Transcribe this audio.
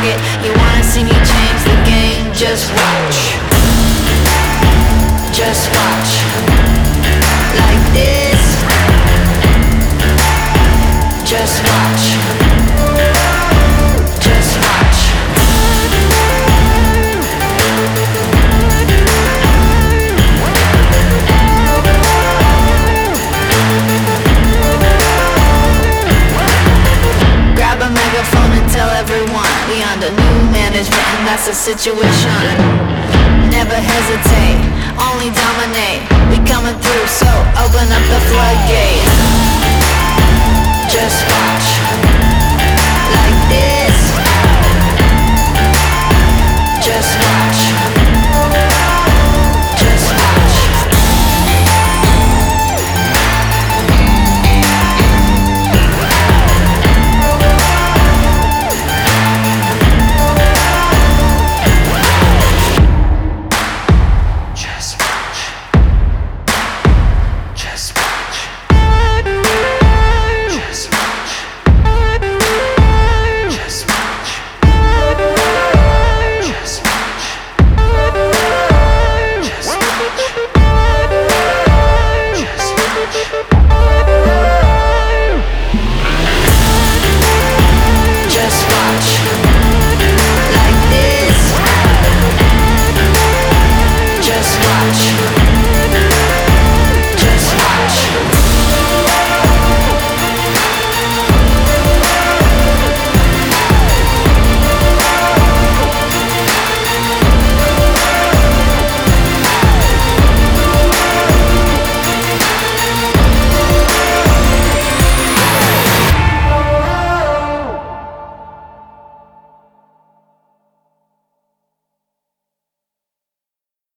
pocket. You wanna see me change the game? Just watch. Just watch. Like this. Just watch. Just watch. Grab a megaphone and tell everyone we under new management and that's the situation. Never hesitate, only dominate. We coming through, so open up the floodgates. Just watch.